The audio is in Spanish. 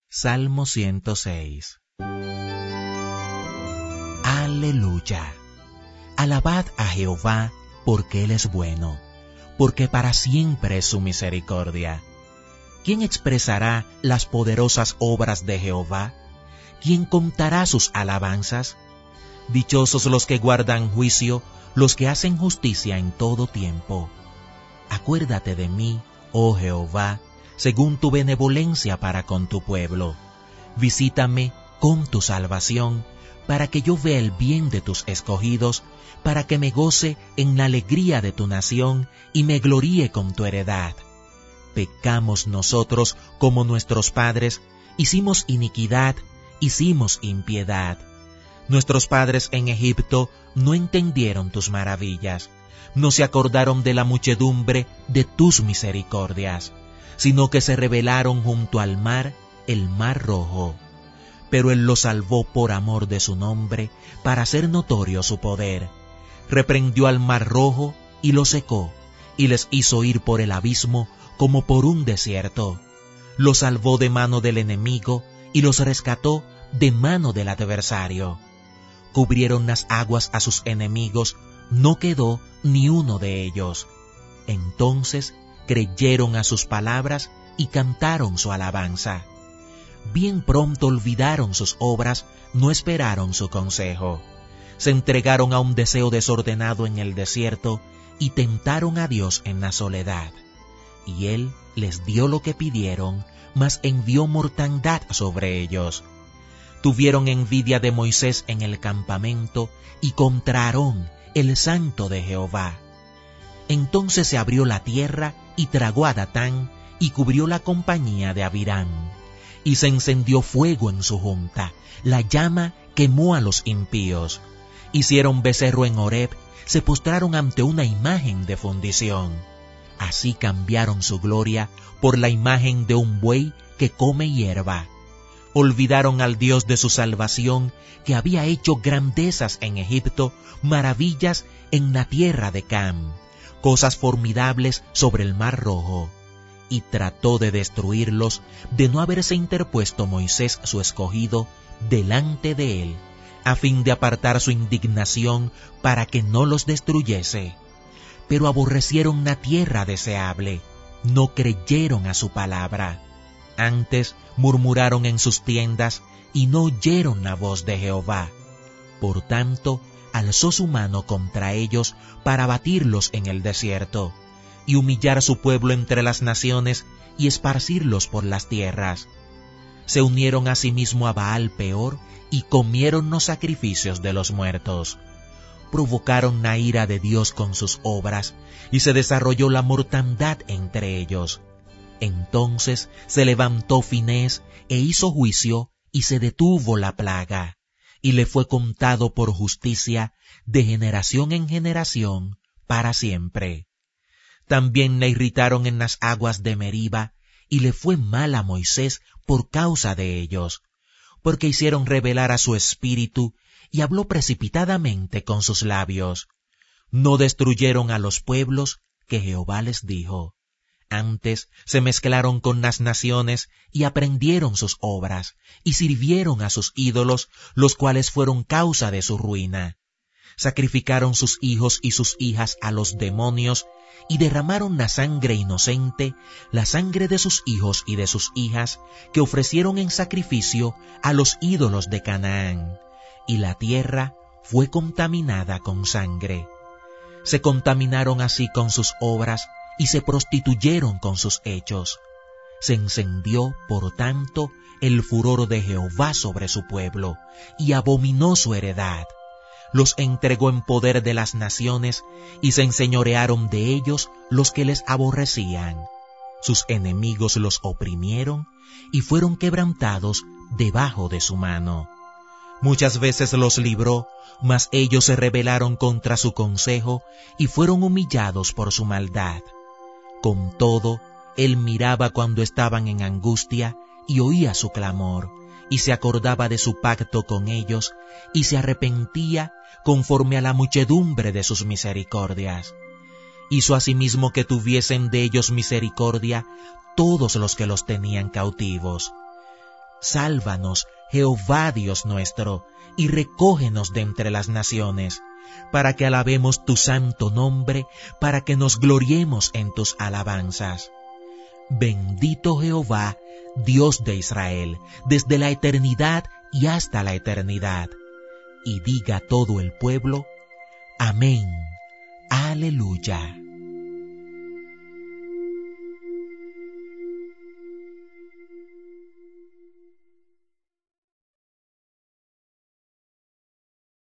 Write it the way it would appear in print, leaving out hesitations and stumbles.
Salmo 106. Aleluya. Alabad a Jehová, porque Él es bueno, porque para siempre es su misericordia. ¿Quién expresará las poderosas obras de Jehová? ¿Quién contará sus alabanzas? Dichosos los que guardan juicio, los que hacen justicia en todo tiempo. Acuérdate de mí, oh Jehová, según tu benevolencia para con tu pueblo. Visítame con tu salvación, para que yo vea el bien de tus escogidos, para que me goce en la alegría de tu nación y me gloríe con tu heredad. Pecamos nosotros como nuestros padres, hicimos iniquidad, hicimos impiedad. Nuestros padres en Egipto no entendieron tus maravillas, no se acordaron de la muchedumbre de tus misericordias, sino que se rebelaron junto al mar, el mar rojo. Pero Él los salvó por amor de su nombre, para hacer notorio su poder. Reprendió al mar rojo y lo secó, y les hizo ir por el abismo como por un desierto. Los salvó de mano del enemigo y los rescató de mano del adversario. Cubrieron las aguas a sus enemigos, no quedó ni uno de ellos. Entonces creyeron a sus palabras y cantaron su alabanza. Bien pronto olvidaron sus obras, no esperaron su consejo. Se entregaron a un deseo desordenado en el desierto y tentaron a Dios en la soledad. Y Él les dio lo que pidieron, mas envió mortandad sobre ellos. Tuvieron envidia de Moisés en el campamento y contra Aarón, el santo de Jehová. Entonces se abrió la tierra y tragó a Datán y cubrió la compañía de Abirán. Y se encendió fuego en su junta, la llama quemó a los impíos. Hicieron becerro en Horeb, se postraron ante una imagen de fundición. Así cambiaron su gloria por la imagen de un buey que come hierba. Olvidaron al Dios de su salvación, que había hecho grandezas en Egipto, maravillas en la tierra de Cam, cosas formidables sobre el mar rojo. Y trató de destruirlos, de no haberse interpuesto Moisés su escogido delante de él, a fin de apartar su indignación para que no los destruyese. Pero aborrecieron la tierra deseable, no creyeron a su palabra. Antes murmuraron en sus tiendas y no oyeron la voz de Jehová. Por tanto, alzó su mano contra ellos para abatirlos en el desierto, y humillar a su pueblo entre las naciones y esparcirlos por las tierras. Se unieron asimismo a Baal Peor y comieron los sacrificios de los muertos. Provocaron la ira de Dios con sus obras, y se desarrolló la mortandad entre ellos. Entonces se levantó Finés e hizo juicio, y se detuvo la plaga, y le fue contado por justicia de generación en generación para siempre. También le irritaron en las aguas de Meriba, y le fue mal a Moisés por causa de ellos, porque hicieron rebelar a su espíritu, y habló precipitadamente con sus labios. No destruyeron a los pueblos que Jehová les dijo. Antes se mezclaron con las naciones y aprendieron sus obras, y sirvieron a sus ídolos, los cuales fueron causa de su ruina. Sacrificaron sus hijos y sus hijas a los demonios, y derramaron la sangre inocente, la sangre de sus hijos y de sus hijas, que ofrecieron en sacrificio a los ídolos de Canaán, y la tierra fue contaminada con sangre. Se contaminaron así con sus obras, y se prostituyeron con sus hechos. Se encendió, por tanto, el furor de Jehová sobre su pueblo, y abominó su heredad. Los entregó en poder de las naciones, y se enseñorearon de ellos los que les aborrecían. Sus enemigos los oprimieron, y fueron quebrantados debajo de su mano. Muchas veces los libró, mas ellos se rebelaron contra su consejo, y fueron humillados por su maldad. Con todo, él miraba cuando estaban en angustia, y oía su clamor, y se acordaba de su pacto con ellos, y se arrepentía conforme a la muchedumbre de sus misericordias. Hizo asimismo que tuviesen de ellos misericordia todos los que los tenían cautivos. Sálvanos, Jehová Dios nuestro, y recógenos de entre las naciones, para que alabemos tu santo nombre, para que nos gloriemos en tus alabanzas. Bendito Jehová, Dios de Israel, desde la eternidad y hasta la eternidad. Y diga todo el pueblo, amén, aleluya.